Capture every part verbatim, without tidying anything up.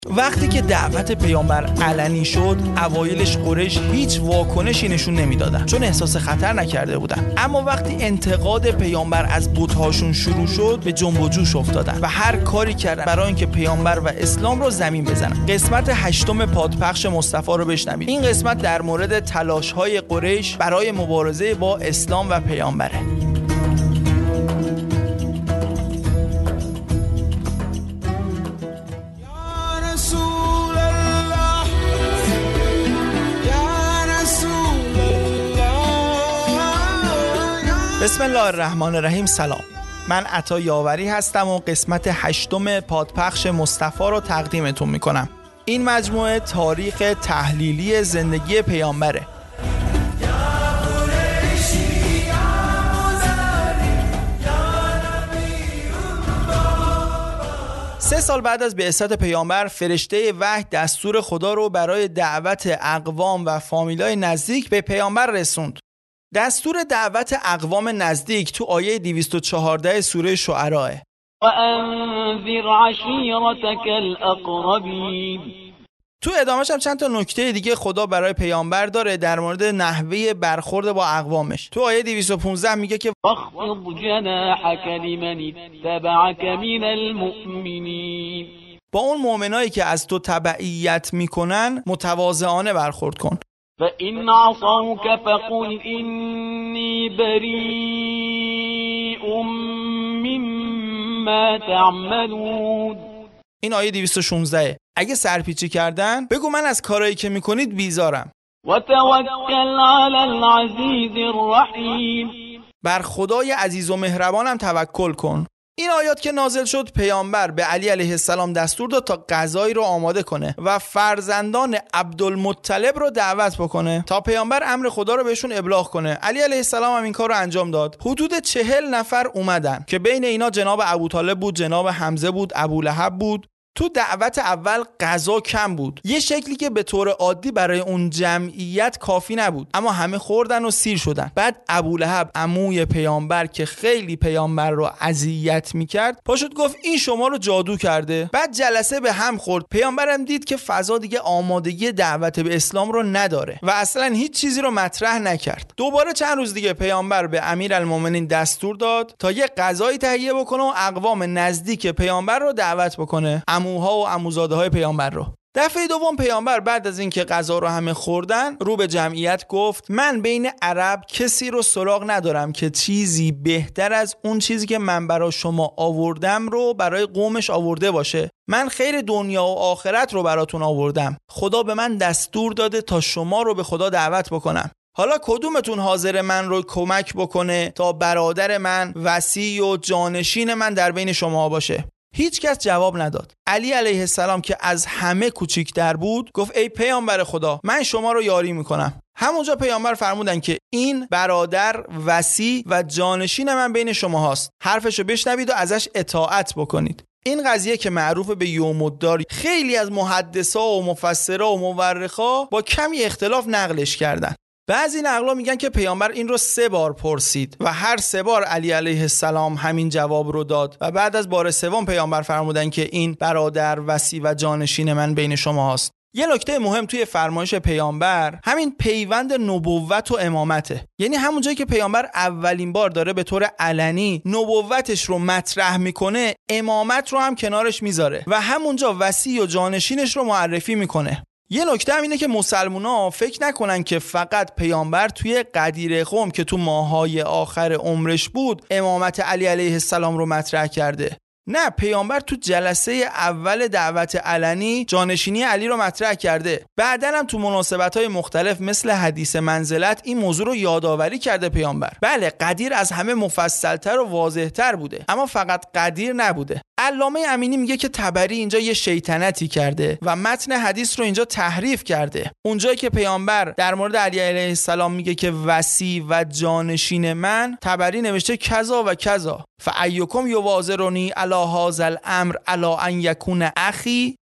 وقتی که دعوت پیامبر علنی شد، اوایلش قریش هیچ واکنشی نشون نمیدادن، چون احساس خطر نکرده بودن. اما وقتی انتقاد پیامبر از بت‌هاشون شروع شد، به جنب و جوش افتادن و هر کاری کردن برای اینکه پیامبر و اسلام رو زمین بزنن. قسمت هشتم پادپخش مصطفی رو بشنوید. این قسمت در مورد تلاش‌های قریش برای مبارزه با اسلام و پیامبره. بسم الله الرحمن الرحیم. سلام، من عطا یاوری هستم و قسمت هشتم پادپخش مصطفی رو تقدیمتون میکنم. این مجموعه تاریخ تحلیلی زندگی پیامبره. سه سال بعد از بعثت پیامبر، فرشته وحی دستور خدا رو برای دعوت اقوام و فامیلای نزدیک به پیامبر رسوند. دستور دعوت اقوام نزدیک تو آیه دویست و چهارده سوره شعراء. و انذر عشیرتک الاقربین. تو ادامهش هم چند تا نکته دیگه خدا برای پیامبر داره در مورد نحوه برخورد با اقوامش. تو آیه دویست و پانزده میگه که واخفض جناحک لمن اتبعک من المؤمنین. با اون مؤمنایی که از تو تبعیت میکنن متواضعانه برخورد کن. فإن عصوك فقل إني بريء مما تعملون. این آیه دویست و شانزده. اگه سرپیچی کردن بگو من از کارهایی که میکنید بیزارم. و توکل علی العزیز الرحیم. بر خدای عزیز و مهربانم توکل کن. این آیات که نازل شد، پیامبر به علی علیه السلام دستور داد تا غذایی رو آماده کنه و فرزندان عبدالمطلب رو دعوت بکنه تا پیامبر امر خدا رو بهشون ابلاغ کنه. علی علیه السلام هم این کار رو انجام داد. حدود چهل نفر اومدن که بین اینا جناب ابوطالب بود، جناب حمزه بود، ابولهب بود. تو دعوت اول غذا کم بود، یه شکلی که به طور عادی برای اون جمعیت کافی نبود، اما همه خوردن و سیر شدن. بعد ابولهب عموی پیامبر که خیلی پیامبر رو اذیت میکرد پاشد گفت این شما رو جادو کرده. بعد جلسه به هم خورد. پیامبرم دید که فضا دیگه آمادگی دعوت به اسلام رو نداره و اصلا هیچ چیزی رو مطرح نکرد. دوباره چند روز دیگه پیامبر به امیرالمومنین دستور داد تا یه غذایی تهیه بکنه و اقوام نزدیک پیامبر رو دعوت بکنه، عموها و عموزاده های پیامبر رو. دفعه دوم پیامبر بعد از اینکه غذا رو همه خوردن رو به جمعیت گفت من بین عرب کسی رو سراغ ندارم که چیزی بهتر از اون چیزی که من برای شما آوردم رو برای قومش آورده باشه. من خیر دنیا و آخرت رو براتون آوردم. خدا به من دستور داده تا شما رو به خدا دعوت بکنم. حالا کدومتون حاضر من رو کمک بکنه تا برادر من وصی و جانشین من در بین شما باشه؟ هیچ کس جواب نداد. علی علیه السلام که از همه کوچیک‌تر بود گفت ای پیامبر خدا، من شما رو یاری میکنم. همونجا پیامبر فرمودن که این برادر وصی و جانشین من بین شما هاست، حرفشو بشنوید و ازش اطاعت بکنید. این قضیه که معروف به یوم الدار، خیلی از محدثا و مفسرا و مورخا با کمی اختلاف نقلش کردن. بعضی نقلا میگن که پیامبر این رو سه بار پرسید و هر سه بار علی علیه السلام همین جواب رو داد و بعد از بار سوم پیامبر فرمودن که این برادر وصی و جانشین من بین شما هست. یه نکته مهم توی فرمایش پیامبر همین پیوند نبوت و امامته. یعنی همون جایی که پیامبر اولین بار داره به طور علنی نبوتش رو مطرح میکنه، امامت رو هم کنارش میذاره و همونجا وصی و جانشینش رو معرفی میکنه. یه نکته هم اینه که مسلمونا فکر نکنن که فقط پیامبر توی غدیر قوم که تو ماهای آخر عمرش بود امامت علی علیه السلام رو مطرح کرده. نه، پیامبر تو جلسه اول دعوت علنی جانشینی علی رو مطرح کرده. بعداً هم تو مناسبت‌های مختلف مثل حدیث منزلت این موضوع رو یادآوری کرده پیامبر. بله، غدیر از همه مفصل‌تر و واضح‌تر بوده، اما فقط غدیر نبوده. علامه امینی میگه که طبری اینجا یه شیطنتی کرده و متن حدیث رو اینجا تحریف کرده. اونجایی که پیامبر در مورد علی علیه السلام میگه که وصی و جانشین من، طبری نوشته کذا و کذا. فایکم یواظرنی علی هذا الامر علی ان یکون اخی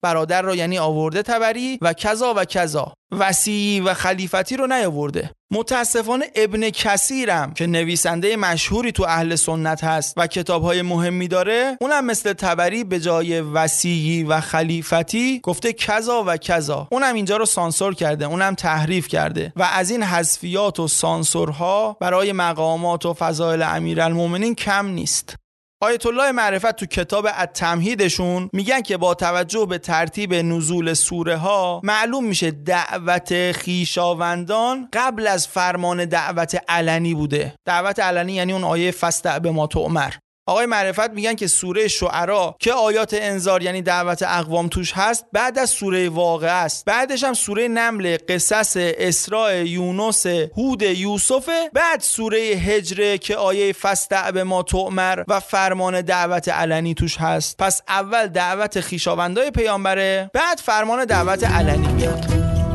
برادر رو یعنی آورده تبری و کذا و کذا، وصی و خلیفتی رو نیاورده. متاسفانه ابن کثیرم که نویسنده مشهوری تو اهل سنت هست و کتاب‌های مهمی داره، اونم مثل تبری به جای وصی و خلیفتی گفته کذا و کذا. اونم اینجا رو سانسور کرده، اونم تحریف کرده و از این حذفیات و سانسورها برای مقامات و فضائل امیرالمومنین کم نیست. آیت الله معرفت تو کتاب التمهیدشون میگن که با توجه به ترتیب نزول سوره ها معلوم میشه دعوت خیشاوندان قبل از فرمان دعوت علنی بوده. دعوت علنی یعنی اون آیه فاستع بما تؤمر. آقای معرفت میگن که سوره شعرا که آیات انذار یعنی دعوت اقوام توش هست بعد از سوره واقعه است، بعدش هم سوره نمل، قصص، اسراء، یونس، هود، یوسف، بعد سوره هجر که آیه فاستع بما تؤمر و فرمان دعوت علنی توش هست. پس اول دعوت خویشاوندای پیامبره، بعد فرمان دعوت علنی میاد.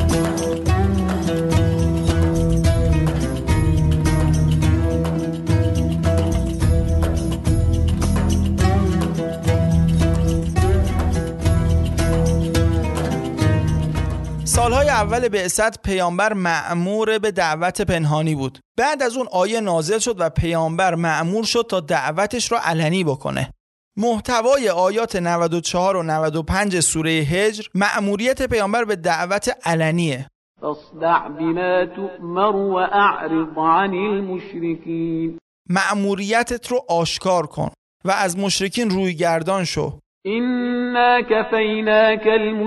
سالهای اول بعثت پیامبر مأمور به دعوت پنهانی بود. بعد از اون آیه نازل شد و پیامبر مأمور شد تا دعوتش رو علنی بکنه. محتوای آیات نود و چهار و نود و پنج سوره هجر مأموریت پیامبر به دعوت علنیه. فاصدع بما تؤمر واعرض عن المشرکین. مأموریتت رو آشکار کن و از مشرکین روی گردان شو. انا کفیناک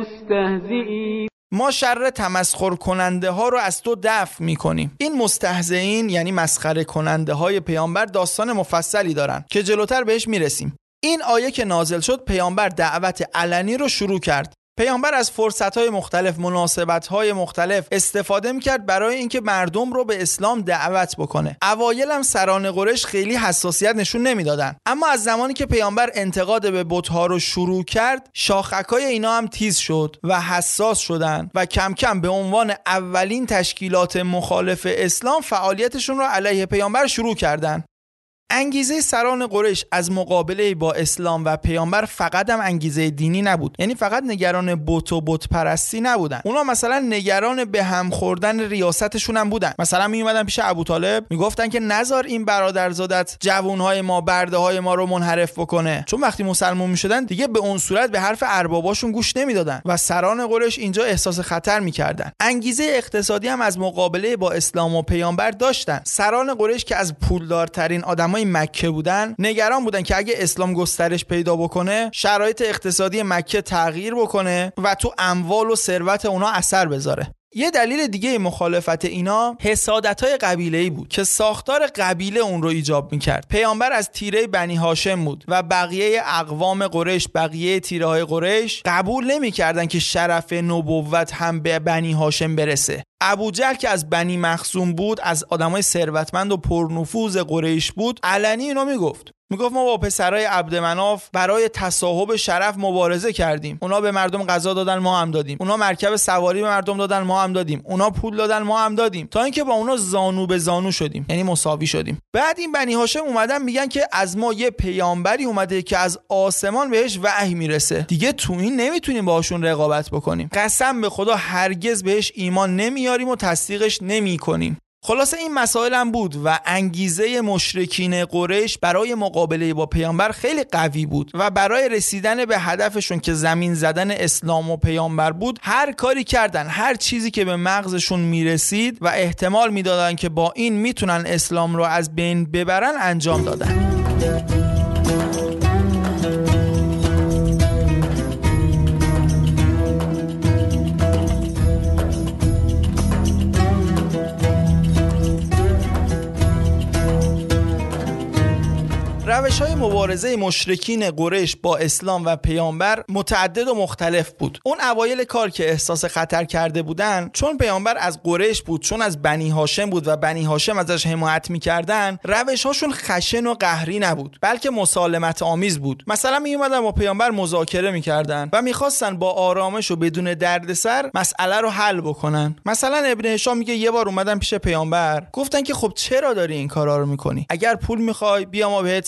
المستهزئین. ما شر تمسخر کننده ها رو از تو دفع میکنیم. این مستهزئین یعنی مسخره کننده های پیامبر داستان مفصلی دارن که جلوتر بهش میرسیم. این آیه که نازل شد پیامبر دعوت علنی رو شروع کرد. پیامبر از فرصت‌های مختلف، مناسبت‌های مختلف استفاده می‌کرد برای اینکه مردم رو به اسلام دعوت بکنه. اوایل هم سران قریش خیلی حساسیت نشون نمیدادن، اما از زمانی که پیامبر انتقاد به بت‌ها رو شروع کرد، شاخک‌های اینا هم تیز شد و حساس شدن و کم کم به عنوان اولین تشکیلات مخالف اسلام فعالیتشون رو علیه پیامبر شروع کردن. انگیزه سران قریش از مقابله با اسلام و پیامبر فقط هم انگیزه دینی نبود، یعنی فقط نگران بت و بت پرستی نبودن. اونا مثلا نگران به هم خوردن ریاستشون هم بودن. مثلا می اومدن پیش ابوطالب میگفتن که نذار این برادرزادت جوانهای ما، برده‌های ما رو منحرف بکنه، چون وقتی مسلمان میشدن دیگه به اون صورت به حرف ارباباشون گوش نمیدادن و سران قریش اینجا احساس خطر میکردن. انگیزه اقتصادی هم از مقابله با اسلام و پیامبر داشتن. سران قریش که از پولدارترین آدمای مکه بودن نگران بودن که اگه اسلام گسترش پیدا بکنه شرایط اقتصادی مکه تغییر بکنه و تو اموال و ثروت اونا اثر بذاره. یه دلیل دیگه مخالفت اینا حسادت‌های قبیله‌ای بود که ساختار قبیله اون رو ایجاب می‌کرد. پیامبر از تیره بنی هاشم بود و بقیه اقوام قریش، بقیه تیره‌های قریش قبول نمی‌کردن که شرف نبوت هم به بنی هاشم برسه. ابوجهل که از بنی مخزوم بود، از آدمای ثروتمند و پرنفوذ قریش بود، علنی اینو میگفت. میگفت ما با پسرای عبدمناف برای تصاحب شرف مبارزه کردیم. اونا به مردم غذا دادن، ما هم دادیم. اونا مرکب سواری به مردم دادن، ما هم دادیم. اونا پول دادن، ما هم دادیم. تا اینکه با اونا زانو به زانو شدیم، یعنی مساوی شدیم. بعد این بنی هاشم اومدن میگن که از ما یه پیامبری اومده که از آسمان بهش وحی میرسه. دیگه تو این نمیتونیم باهاشون رقابت بکنیم. قسم به خدا هرگز بهش ایمان نمیاریم و تصدیقش نمیکنیم. خلاصه این مسائل هم بود و انگیزه مشرکین قریش برای مقابله با پیامبر خیلی قوی بود و برای رسیدن به هدفشون که زمین زدن اسلام و پیامبر بود هر کاری کردن، هر چیزی که به مغزشون میرسید و احتمال میدادن که با این میتونن اسلام رو از بین ببرن انجام دادن. روش‌های مبارزه مشرکین قریش با اسلام و پیامبر متعدد و مختلف بود. اون اوایل کار که احساس خطر کرده بودن، چون پیامبر از قریش بود، چون از بنی هاشم بود و بنی هاشم ازش حمایت می‌کردن، روش‌هاشون خشن و قهری نبود، بلکه مسالمت آمیز بود. مثلا میومدن با پیامبر مذاکره می‌کردن و می‌خواستن با آرامش و بدون دردسر مسئله رو حل بکنن. مثلا ابن هشام میگه یه بار اومدن پیش پیامبر، گفتن که خب چرا داری این کارا رو می‌کنی؟ اگر پول می‌خوای بیا ما بهت ثروت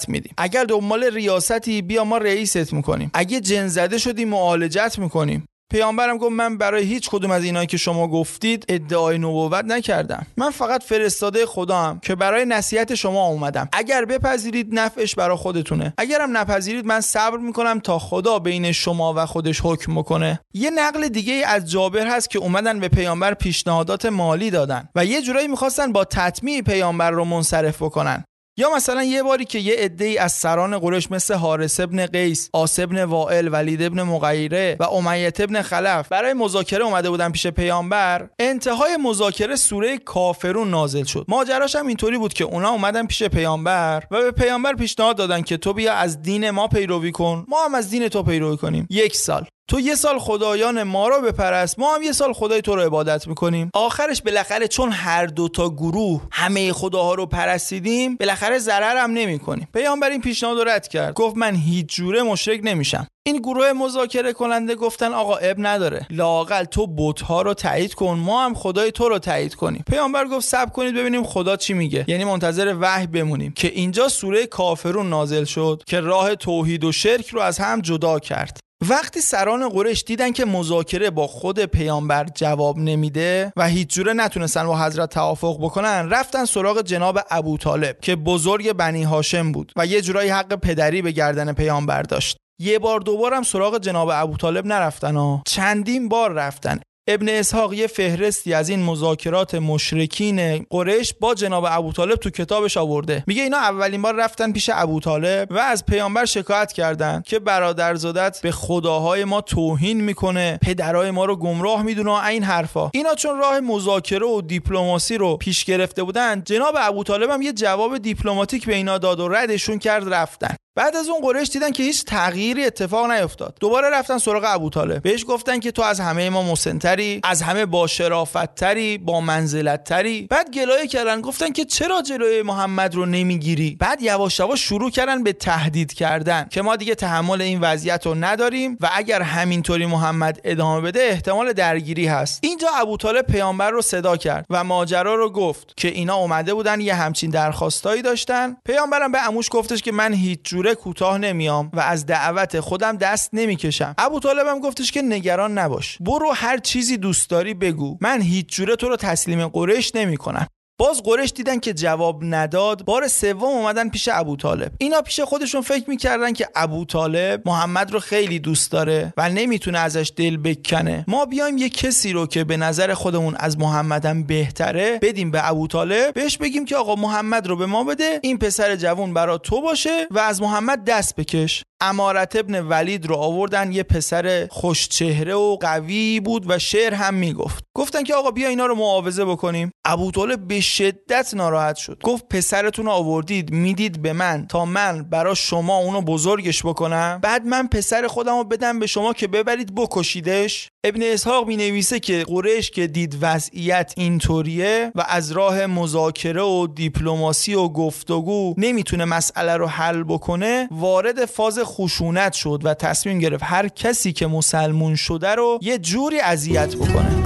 ریاست میدیم. اگر دنبال ریاستی، بیا ما رئیست میکنیم. اگه جن زده شدی معالجت میکنیم. پیامبرم گفت من برای هیچ کدوم از اینایی که شما گفتید ادعای نبوت نکردم. من فقط فرستاده خدام که برای نصیحت شما اومدم. اگر بپذیرید نفعش برای خودتونه، اگرم نپذیرید من صبر میکنم تا خدا بین شما و خودش حکم میکنه. یه نقل دیگه از جابر هست که اومدن به پیامبر پیشنهادات مالی دادن و یه جورایی میخواستن با تطمیع پیامبر رو منصرف بکنن. یا مثلا یه باری که یه عده‌ای از سران قریش مثل حارث ابن قیس، عاص ابن وائل، ولید ابن مغیره و امیه ابن خلف برای مذاکره اومده بودن پیش پیامبر، انتهای مذاکره سوره کافرون نازل شد. ماجراش هم اینطوری بود که اونا اومدن پیش پیامبر و به پیامبر پیشنهاد دادن که تو بیا از دین ما پیروی کن، ما هم از دین تو پیروی کنیم. یک سال تو یه سال خدایان ما رو بپرست، ما هم یه سال خدای تو رو عبادت میکنیم. آخرش بالاخره چون هر دو تا گروه همه خداها رو پرستیدیم، بالاخره ضرر هم نمیکنیم. پیامبر این پیشنهاد رو رد کرد، گفت من هیچ جوره مشرک نمیشم. این گروه مذاکره کننده گفتن آقا اب نداره، لااقل تو بت‌ها رو تایید کن، ما هم خدای تو رو تایید کنیم. پیامبر گفت صبر کنید ببینیم خدا چی میگه، یعنی منتظر وحی بمونیم. که اینجا سوره کافرون نازل شد که راه توحید و شرک رو از هم جدا کرد. وقتی سران قریش دیدن که مذاکره با خود پیامبر جواب نمیده و هیچ جوره نتونستن با حضرت توافق بکنن، رفتن سراغ جناب ابوطالب که بزرگ بنی هاشم بود و یه جورایی حق پدری به گردن پیامبر داشت. یه بار دوبار هم سراغ جناب ابوطالب نرفتن ها، چندین بار رفتن. ابن اسحاق یه فهرستی از این مذاکرات مشرکین قریش با جناب ابوطالب تو کتابش آورده. میگه اینا اولین بار رفتن پیش ابوطالب و از پیامبر شکایت کردن که برادرزادت به خداهای ما توهین میکنه، پدرای ما رو گمراه میدونه، این حرفا. اینا چون راه مذاکره و دیپلماسی رو پیش گرفته بودن، جناب ابوطالب هم یه جواب دیپلماتیک به اینا داد و ردشون کرد رفتن. بعد از اون قریش دیدن که هیچ تغییری اتفاق نیفتاد، دوباره رفتن سراغ ابوطالب، بهش گفتن که تو از همه ما مسن‌تری، از همه با شرافت‌تری، با منزلت‌تری. بعد گلایه کردن، گفتن که چرا جلوی محمد رو نمیگیری؟ بعد یواش یواش شروع کردن به تهدید کردن که ما دیگه تحمل این وضعیت رو نداریم و اگر همینطوری محمد ادامه بده احتمال درگیری هست. اینجا ابوطالب پیامبر رو صدا کرد و ماجرا رو گفت که اینا اومده بودن یه همچین درخواستایی داشتن. پیامبرم به عموش گفتش که من هیچ جوره کوتاه نمیام و از دعوت خودم دست نمیکشم. ابوطالب هم گفتش که نگران نباش، برو هر چیزی دوست داری بگو، من هیچ جوره تو رو تسلیم قریش نمیکنم. باز قریش دیدن که جواب نداد، بار سوم اومدن پیش ابوطالب. اینا پیش خودشون فکر میکردن که ابوطالب محمد رو خیلی دوست داره و نمیتونه ازش دل بکنه، ما بیایم یه کسی رو که به نظر خودمون از محمدم بهتره بدیم به ابوطالب، بهش بگیم که آقا محمد رو به ما بده، این پسر جوون برا تو باشه و از محمد دست بکش. امارت ابن ولید رو آوردن، یه پسر خوش چهره و قوی بود و شعر هم میگفت. گفتن که آقا بیا اینا رو معاوضه بکنیم. ابوطالب به شدت ناراحت شد، گفت پسرتون رو آوردید میدید به من تا من برای شما اونو بزرگش بکنم، بعد من پسر خودم رو بدم به شما که ببرید بکشیدش؟ ابن اسحاق می نویسه که قریش که دید وضعیت اینطوریه و از راه مذاکره و دیپلماسی و گفتگو نمیتونه مسئله رو حل بکنه، وارد فاز خشونت شد و تصمیم گرفت هر کسی که مسلمون شده رو یه جوری اذیت بکنه.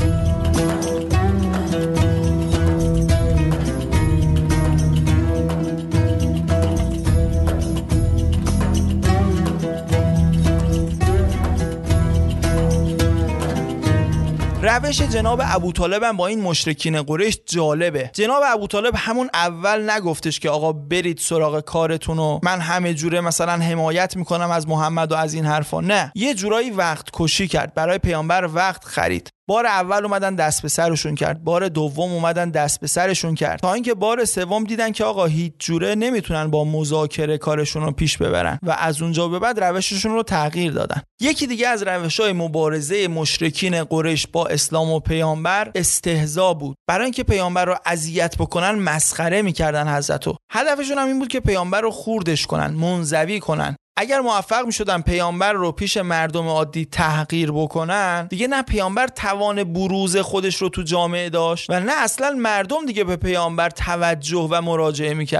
روش جناب ابوطالب هم با این مشرکین قریش جالبه. جناب ابوطالب همون اول نگفتش که آقا برید سراغ کارتون و من همه جوره مثلا حمایت میکنم از محمد و از این حرفا، نه، یه جورایی وقت کشی کرد، برای پیامبر وقت خرید. بار اول اومدن دست به سرشون کرد، بار دوم اومدن دست به سرشون کرد، تا اینکه بار سوم دیدن که آقا هیچ جوره نمیتونن با مذاکره کارشون رو پیش ببرن و از اونجا به بعد روششون رو تغییر دادن. یکی دیگه از روش‌های مبارزه مشرکین قریش با اسلام و پیامبر استهزا بود. برای اینکه پیامبر رو اذیت بکنن مسخره میکردن حضرتو. هدفشون هم این بود که پیامبر رو خوردش کنن، منزوی کنن. اگر موفق می شدن پیامبر رو پیش مردم عادی تحقیر بکنن، دیگه نه پیامبر توان بروز خودش رو تو جامعه داشت و نه اصلا مردم دیگه به پیامبر توجه و مراجعه می کردن.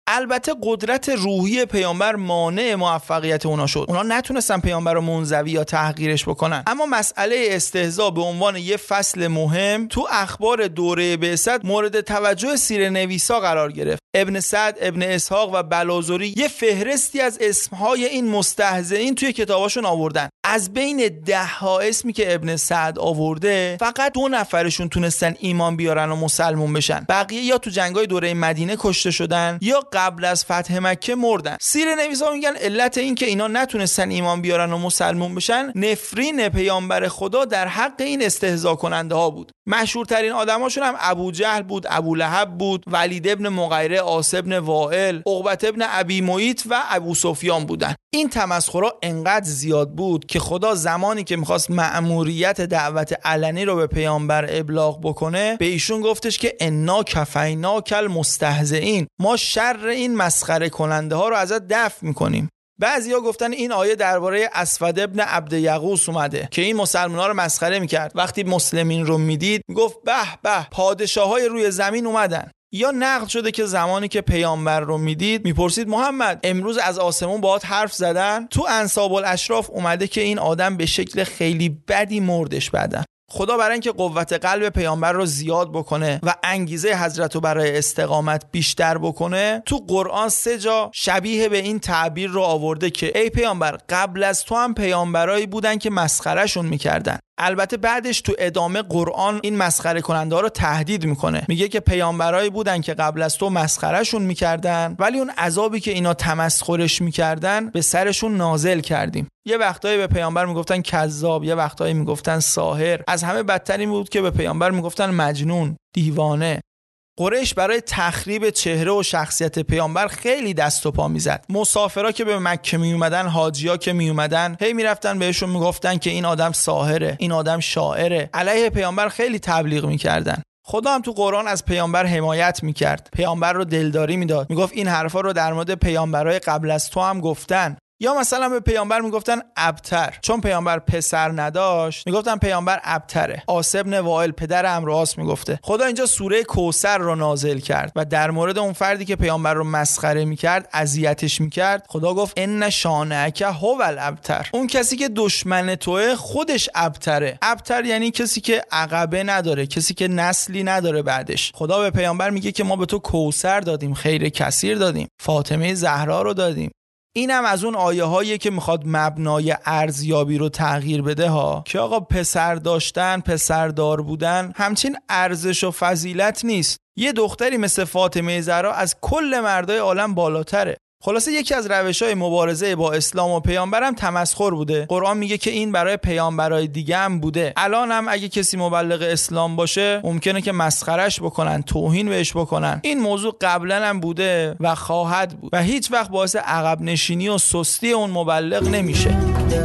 البته قدرت روحی پیامبر مانع موفقیت اونا شد. اونا نتونستن پیامبر رو منزوی یا تحقیرش بکنن. اما مسئله استهزاء به عنوان یه فصل مهم تو اخبار دوره بعثت مورد توجه سیره‌نویسا قرار گرفت. ابن سعد، ابن اسحاق و بلازوری یه فهرستی از اسمهای این مستهزئین توی کتاباشون آوردن. از بین ده ها اسمی که ابن سعد آورده فقط دو نفرشون تونستن ایمان بیارن و مسلمون بشن. بقیه یا تو جنگای دوره مدینه کشته شدن یا قبل از فتح مکه مردن. سیره‌نویسا میگن علت این که اینا نتونستن ایمان بیارن و مسلمون بشن نفرین پیامبر خدا در حق این استهزا کننده ها بود. مشهورترین آدماشون هم ابو جهل بود، ابو لهب بود، ولید ابن مغیره، عاص ابن وائل، عقبه ابن ابی معیط و ابو سفیان بودن. این تمسخرها انقدر زیاد بود که خدا زمانی که میخواست مأموریت دعوت علنی رو به پیامبر ابلاغ بکنه به ایشون گفتش که انا کفیناک المستهزئین، ما شر این مسخره کننده ها رو ازت دفع میکنیم. بعضیا گفتن این آیه درباره اسود ابن عبد یغوث اومده که این مسلمان‌ها رو مسخره میکرد. وقتی مسلمین رو میدید میگفت به به پادشاهای روی زمین اومدن. یا نقل شده که زمانی که پیامبر رو میدید میپرسید محمد امروز از آسمون باهات حرف زدن؟ تو انساب الاشراف اومده که این آدم به شکل خیلی بدی مردش بعدن. خدا برای اینکه قوت قلب پیامبر رو زیاد بکنه و انگیزه حضرت رو برای استقامت بیشتر بکنه تو قرآن سه جا شبیه به این تعبیر رو آورده که ای پیامبر قبل از تو هم پیامبرایی بودن که مسخرهشون میکردن. البته بعدش تو ادامه قرآن این مسخره کننده ها رو تهدید میکنه، میگه که پیامبرایی بودن که قبل از تو مسخرهشون میکردن ولی اون عذابی که اینا تمسخرش میکردن به سرشون نازل کردیم. یه وقتایی به پیامبر میگفتن کذاب، یه وقتایی میگفتن ساحر، از همه بدتر این بود که به پیامبر میگفتن مجنون، دیوانه. قریش برای تخریب چهره و شخصیت پیامبر خیلی دست و پا میزد. مسافرا که به مکه می اومدن، حاجیا که می اومدن، هی میرفتن بهشون میگفتن که این آدم ساحره، این آدم شاعره، علیه پیامبر خیلی تبلیغ میکردن. خدا هم تو قرآن از پیامبر حمایت میکرد، پیامبر رو دلداری میداد، میگفت این حرفا رو در مورد پیامبرای قبل از تو هم گفتن. یا مثلا به پیامبر میگفتن ابتر، چون پیامبر پسر نداشت میگفتن پیامبر ابتره. عاص ابن وائل پدر عمرو عاص میگفته. خدا اینجا سوره کوثر رو نازل کرد و در مورد اون فردی که پیامبر رو مسخره میکرد، اذیتش میکرد، خدا گفت ان شانئک هو الابتر، اون کسی که دشمن توه خودش ابتره. ابتر یعنی کسی که عقبه نداره، کسی که نسلی نداره بعدش. خدا به پیامبر میگه که ما به تو کوثر دادیم، خیر کثیر دادیم، فاطمه زهرا رو دادیم. اینم از اون آیه هایی که میخواد مبنای ارزیابی رو تغییر بده ها، که آقا پسر داشتن، پسردار بودن همچین ارزش و فضیلت نیست. یه دختری مثل فاطمه زهرا از کل مردای عالم بالاتره. خلاصه یکی از روش‌های مبارزه با اسلام و پیامبرم تمسخر بوده. قرآن میگه که این برای پیامبرای دیگه هم بوده. الان هم اگه کسی مبلغ اسلام باشه ممکنه که مسخرش بکنن، توهین بهش بکنن. این موضوع قبلا هم بوده و خواهد بود و هیچ وقت باعث عقب نشینی و سستی اون مبلغ نمیشه.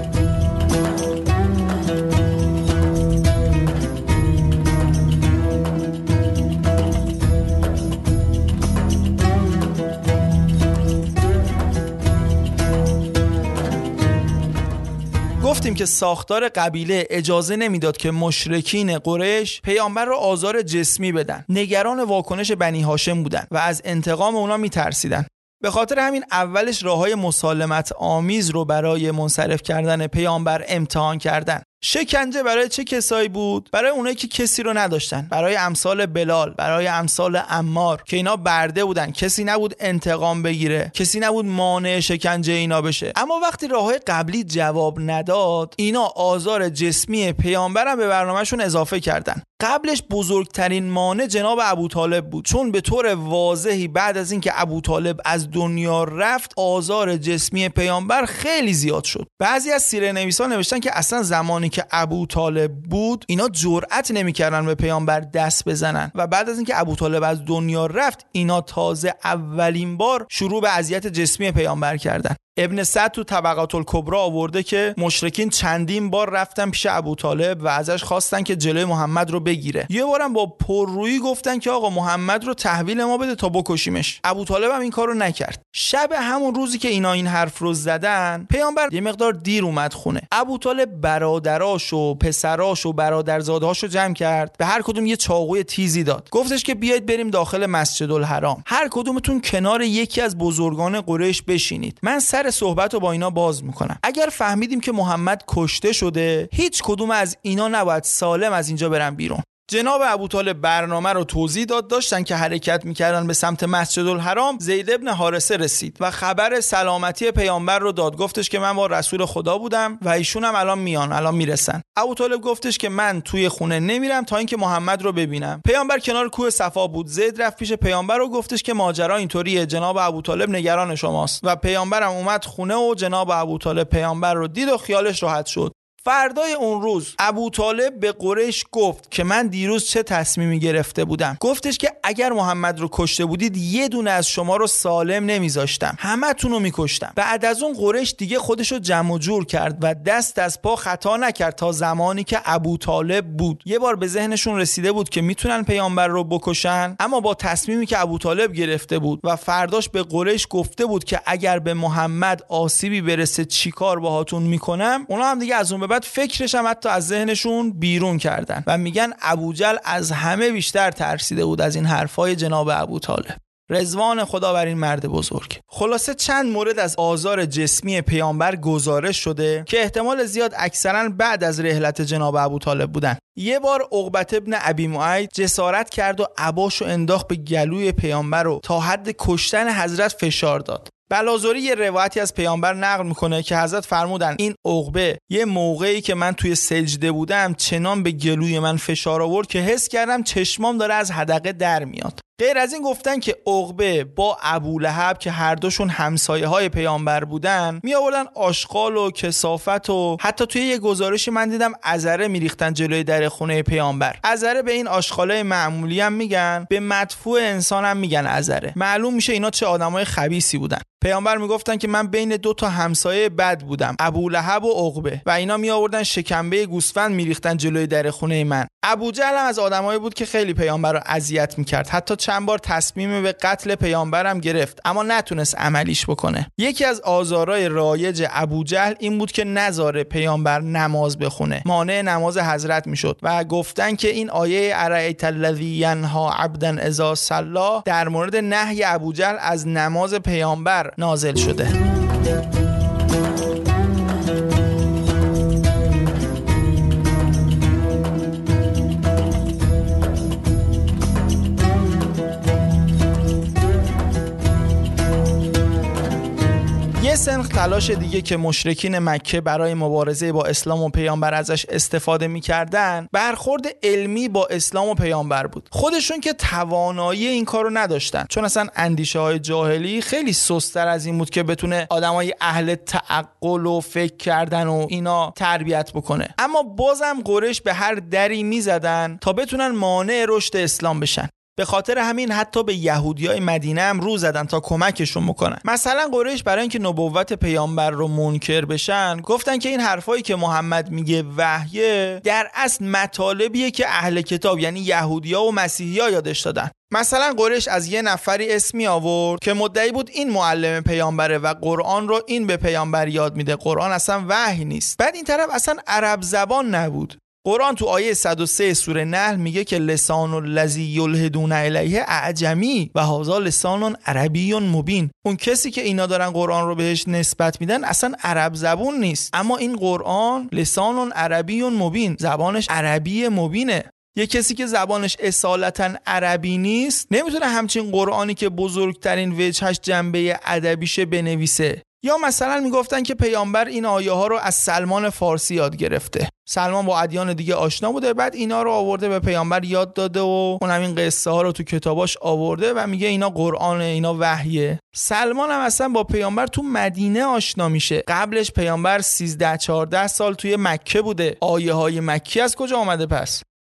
گفتیم که ساختار قبیله اجازه نمیداد که مشرکین قریش پیامبر رو آزار جسمی بدن. نگران واکنش بنی هاشم بودن و از انتقام اونا میترسیدن. به خاطر همین اولش راههای مسالمت آمیز رو برای منصرف کردن پیامبر امتحان کردن. شکنجه برای چه کسایی بود؟ برای اونایی که کسی رو نداشتن، برای امثال بلال، برای امثال عمار که اینا برده بودن، کسی نبود انتقام بگیره، کسی نبود مانع شکنجه اینا بشه. اما وقتی راههای قبلی جواب نداد، اینا آزار جسمی پیامبرم به برنامهشون اضافه کردن. قبلش بزرگترین مانع جناب ابوطالب بود، چون به طور واضحی بعد از اینکه ابوطالب از دنیا رفت آزار جسمی پیامبر خیلی زیاد شد. بعضی از سیره‌نویسان نوشتن که اصلا زمانی که ابوطالب بود اینا جرئت نمی‌کردن به پیامبر دست بزنن و بعد از اینکه ابوطالب از دنیا رفت اینا تازه اولین بار شروع به اذیت جسمی پیامبر کردن. ابن سعد تو طبقات الکبری آورده که مشرکین چندین بار رفتن پیش ابوطالب و ازش خواستن که جلوی محمد رو بگیره. یه بارم با پررویی گفتن که آقا محمد رو تحویل ما بده تا بکشیمش. ابوطالب هم این کارو نکرد. شب همون روزی که اینا این حرف رو زدن، پیامبر یه مقدار دیر اومد خونه. ابوطالب برادراش و پسراش و برادرزادهاشو جمع کرد، به هر کدوم یه چاقوی تیزی داد. گفتش که بیاید بریم داخل مسجد الحرام. هر کدومتون کنار یکی از بزرگان قریش بشینید. من سر صحبت رو با اینا باز میکنم. اگر فهمیدیم که محمد کشته شده، هیچ کدوم از اینا نباید سالم از اینجا برن بیرون. جناب ابوطالب برنامه رو توضیح داد. داشتن که حرکت میکردن به سمت مسجد الحرام، زید ابن حارثه رسید و خبر سلامتی پیامبر رو داد. گفتش که من با رسول خدا بودم و ایشون هم الان میان، الان میرسن. ابوطالب گفتش که من توی خونه نمیرم تا اینکه محمد رو ببینم. پیامبر کنار کوه صفا بود. زید رفت پیش پیامبر و گفتش که ماجرا اینطوریه، جناب ابوطالب نگران شماست. و پیامبرم اومد خونه و جناب ابوطالب پیامبر رو دید و خیالش راحت شد. فردای اون روز ابوطالب به قریش گفت که من دیروز چه تصمیمی گرفته بودم. گفتش که اگر محمد رو کشته بودید یه دونه از شما رو سالم نمیذاشتم، همتون رو میکشتم. بعد از اون قریش دیگه خودش رو جمع و جور کرد و دست از پا خطا نکرد تا زمانی که ابوطالب بود. یه بار به ذهنشون رسیده بود که میتونن پیامبر رو بکشن، اما با تصمیمی که ابوطالب گرفته بود و فرداش به قریش گفته بود که اگر به محمد آسیبی برسه چیکار باهاتون میکنم، اونا هم دیگه از اون بعد فکرش هم حتی از ذهنشون بیرون کردن و میگن ابوجهل از همه بیشتر ترسیده بود از این حرفای جناب ابوطالب. رضوان خدا بر این مرد بزرگ. خلاصه چند مورد از آزار جسمی پیامبر گزارش شده که احتمال زیاد اکثرا بعد از رحلت جناب ابوطالب بودن. یه بار عقبه ابن ابی معیط جسارت کرد و عباشو انداخت به گلوی پیامبر رو تا حد کشتن حضرت فشار داد. بلازوری یه روایتی از پیامبر نقل میکنه که حضرت فرمودن این عقبه یه موقعی که من توی سجده بودم چنان به گلوی من فشار آورد که حس کردم چشمام داره از حدقه در میاد. غیر از این گفتن که عقبه با ابولهب که هر دوشون همسایه های پیامبر بودن می آوردن آشغال و کثافت و حتی توی یه گزارشی من دیدم عذره میریختن جلوی در خونه پیامبر. عذره به این آشغالای معمولی هم میگن، به مدفوع انسان هم میگن عذره. معلوم میشه اینا چه آدمای خبیثی بودن. پیامبر میگفتن که من بین دو تا همسایه بد بودم، ابولهب و عقبه، و اینا می آوردن شکمبه گوسفند میریختن جلوی در خونه من. ابوجهل هم از آدمایی بود که خیلی پیامبر رو اذیت میکرد. حتی چند بار تصمیم به قتل پیامبرم گرفت اما نتونست عملیش بکنه. یکی از آزارهای رایج ابوجهل این بود که نذاره پیامبر نماز بخونه، مانع نماز حضرت میشد و گفتن که این آیه ارایت الذی ینها عبدا اذا صلی در مورد نهی ابوجهل از نماز پیامبر نازل شده. یه سنخ تلاش دیگه که مشرکین مکه برای مبارزه با اسلام و پیامبر ازش استفاده می‌کردن، برخورد علمی با اسلام و پیامبر بود. خودشون که توانایی این کارو نداشتن، چون اصلا اندیشه‌های جاهلی خیلی سست‌تر از این بود که بتونه آدمای اهل تعقل و فکر کردن و اینا تربیت بکنه. اما بازم قریش به هر دری می‌زدن تا بتونن مانع رشد اسلام بشن. به خاطر همین حتی به یهودیای مدینه هم رو زدن تا کمکشون بکنن. مثلا قریش برای اینکه نبوت پیامبر رو منکر بشن، گفتن که این حرفایی که محمد میگه وحیه در اصل مطالبیه که اهل کتاب یعنی یهودیا و مسیحیا یادش دادن. مثلا قریش از یه نفری اسمی آورد که مدعی بود این معلم پیامبره و قرآن رو این به پیامبر یاد میده، قرآن اصلا وحی نیست. بعد این طرف اصلا عرب زبان نبود. قرآن تو آیه صد و سه سوره نحل میگه که لسان الذی یلحدون الیه اعجمی و هذا لسان عربی مبین. اون کسی که اینا دارن قرآن رو بهش نسبت میدن اصلا عرب زبون نیست، اما این قرآن لسان عربی مبین، زبانش عربی مبینه. یه کسی که زبانش اصالتا عربی نیست نمیتونه همچین قرآنی که بزرگترین وجهش جنبه ادبیشه بنویسه. یا مثلا میگفتن که پیامبر این آیه ها رو از سلمان فارسی یاد گرفته. سلمان با ادیان دیگه آشنا بوده، بعد اینا رو آورده به پیامبر یاد داده و اون همین قصه ها رو تو کتاباش آورده و میگه اینا قرآنه، اینا وحیه. سلمان هم اصلا با پیامبر تو مدینه آشنا میشه. قبلش پیامبر سیزده چهارده سال توی مکه بوده. آیه های مکی از کجا آمده پس؟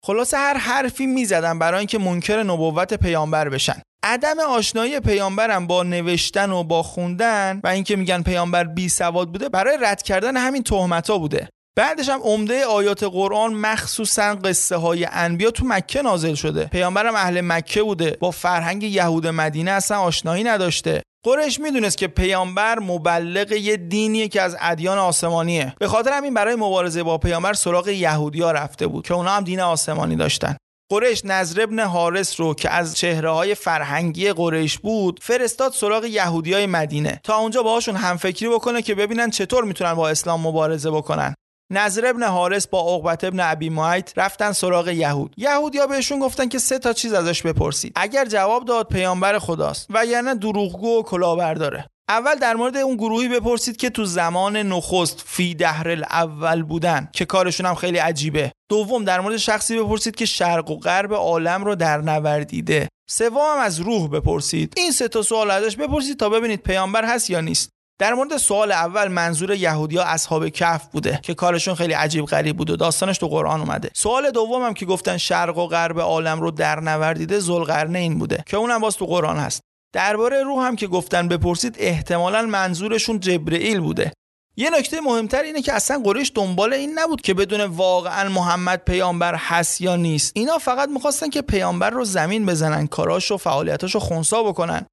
خلاصه هر حرفی میزدن برای اینکه منکر نبوت پیامبر بشن. عدم آشنایی پیامبرم با نوشتن و با خوندن و اینکه میگن پیامبر بی سواد بوده برای رد کردن همین تهمتا بوده. بعدش هم عمده آیات قرآن مخصوصا قصه های انبیا تو مکه نازل شده. پیامبرم اهل مکه بوده، با فرهنگ یهود مدینه اصلا آشنایی نداشته. قریش میدونست که پیامبر مبلغ یه دینیه که از ادیان آسمانیه. به خاطر همین برای مبارزه با پیامبر سراغ یهودیا رفته بود که اونا هم دین آسمانی داشتن. قریش نضر ابن حارث رو که از چهره‌های فرهنگی قریش بود فرستاد سراغ یهودیای مدینه تا اونجا باهاشون همفکری بکنه که ببینن چطور میتونن با اسلام مبارزه بکنن. نضر ابن حارث با عقبه ابن ابی معیط رفتن سراغ یهود. یهودیا بهشون گفتن که سه تا چیز ازش بپرسید. اگر جواب داد پیامبر خداست و یعنی دروغگو و کلاهبرداره. اول در مورد اون گروهی بپرسید که تو زمان نخست فی دهر الاول بودن که کارشون هم خیلی عجیبه. دوم در مورد شخصی بپرسید که شرق و غرب عالم رو در نوردیده. سوم هم از روح بپرسید. این سه تا سوال ازش بپرسید تا ببینید پیامبر هست یا نیست. در مورد سوال اول منظور یهودیا اصحاب کهف بوده که کارشون خیلی عجیب غریب بود و داستانش تو قرآن اومده. سوال دوم هم که گفتن شرق و غرب عالم رو در نوردیده ذوالقرنین بوده که اونم باز تو قرآن هست. درباره روح هم که گفتن بپرسید احتمالاً منظورشون جبرئیل بوده. یه نکته مهمتر اینه که اصلا قریش دنبال این نبود که بدون واقعا محمد پیامبر هست یا نیست. اینا فقط می‌خواستن که پیامبر رو زمین بزنن، کاراش و فعالیتاشو خنثی بکنن.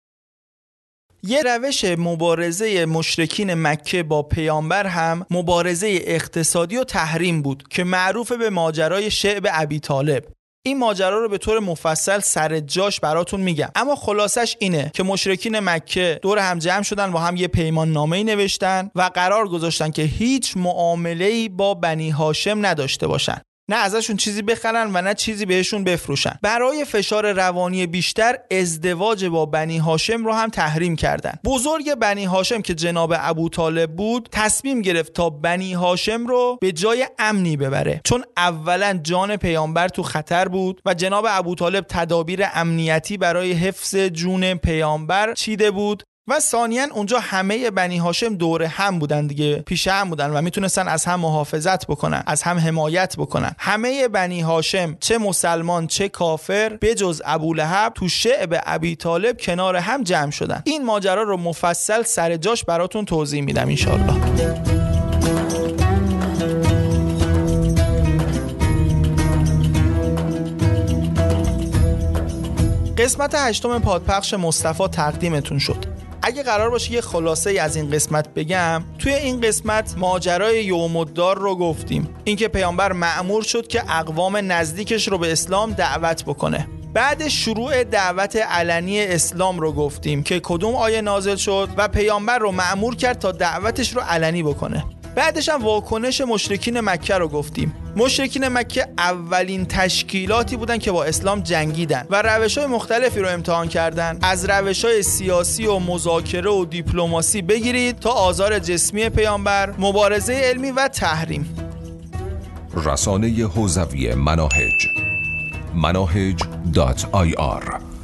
یه روش مبارزه مشرکین مکه با پیامبر هم مبارزه اقتصادی و تحریم بود که معروف به ماجرای شعب ابی طالب. این ماجرا رو به طور مفصل سر جاش براتون میگم، اما خلاصش اینه که مشرکین مکه دور هم جمع شدن و هم یه پیمان نامه‌ای نوشتن و قرار گذاشتن که هیچ معامله‌ای با بنی هاشم نداشته باشن، نه ازشون چیزی بخرن و نه چیزی بهشون بفروشن. برای فشار روانی بیشتر ازدواج با بنی هاشم رو هم تحریم کردن. بزرگ بنی هاشم که جناب ابو طالب بود تصمیم گرفت تا بنی هاشم رو به جای امنی ببره، چون اولا جان پیامبر تو خطر بود و جناب ابو طالب تدابیر امنیتی برای حفظ جون پیامبر چیده بود و ثانیاً اونجا همه بنی هاشم دور هم بودن دیگه، پیش هم بودن و میتونستن از هم محافظت بکنن، از هم حمایت بکنن. همه بنی هاشم چه مسلمان چه کافر بجز ابولهب تو شعب ابی طالب کنار هم جمع شدن. این ماجرا رو مفصل سر جاش براتون توضیح میدم انشالله. قسمت هشتم پادپخش مصطفی تقدیمتون شد. اگه قرار باشه یه خلاصه ای از این قسمت بگم، توی این قسمت ماجرای یوم الدار رو گفتیم، اینکه پیامبر مأمور شد که اقوام نزدیکش رو به اسلام دعوت بکنه. بعد شروع دعوت علنی اسلام رو گفتیم که کدوم آیه نازل شد و پیامبر رو مأمور کرد تا دعوتش رو علنی بکنه. بعدش هم واکنش مشرکین مکه رو گفتیم. مشرکین مکه اولین تشکیلاتی بودن که با اسلام جنگیدن و روش‌های مختلفی رو امتحان کردن، از روش‌های سیاسی و مذاکره و دیپلماسی بگیرید تا آزار جسمی پیامبر، مبارزه علمی و تحریم. رسانه حوزوی مناهج مناهج دات آی آر